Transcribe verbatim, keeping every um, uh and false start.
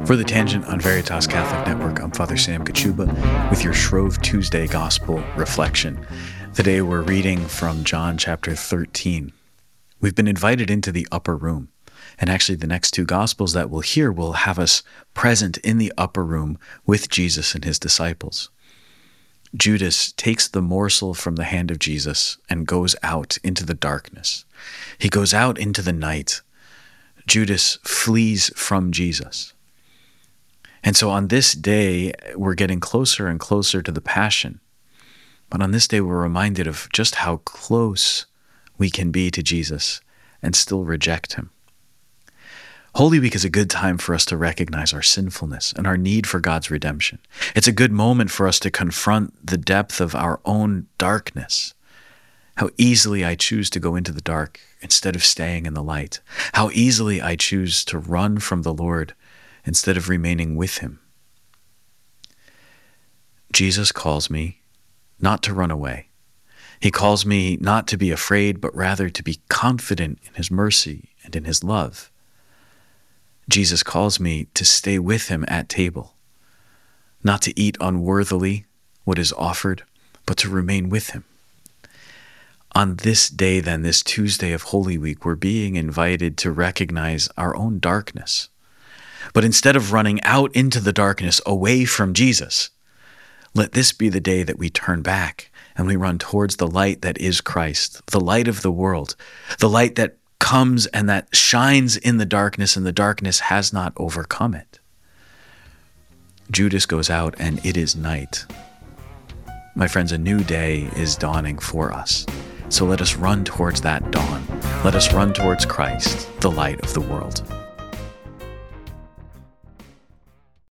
For The Tangent on Veritas Catholic Network, I'm Father Sam Kachuba with your Shrove Tuesday Gospel Reflection. Today we're reading from John chapter thirteen. We've been invited into the upper room, and actually the next two Gospels that we'll hear will have us present in the upper room with Jesus and his disciples. Judas takes the morsel from the hand of Jesus and goes out into the darkness. He goes out into the night. Judas flees from Jesus. And so on this day, we're getting closer and closer to the Passion. But on this day, we're reminded of just how close we can be to Jesus and still reject him. Holy Week is a good time for us to recognize our sinfulness and our need for God's redemption. It's a good moment for us to confront the depth of our own darkness. How easily I choose to go into the dark instead of staying in the light. How easily I choose to run from the Lord instead of remaining with him. Jesus calls me not to run away. He calls me not to be afraid, but rather to be confident in his mercy and in his love. Jesus calls me to stay with him at table, not to eat unworthily what is offered, but to remain with him. On this day, then, this Tuesday of Holy Week, we're being invited to recognize our own darkness. But instead of running out into the darkness away from Jesus, let this be the day that we turn back and we run towards the light that is Christ, the light of the world, the light that comes and that shines in the darkness, and the darkness has not overcome it. Judas goes out and it is night. My friends, a new day is dawning for us. So let us run towards that dawn. Let us run towards Christ, the light of the world.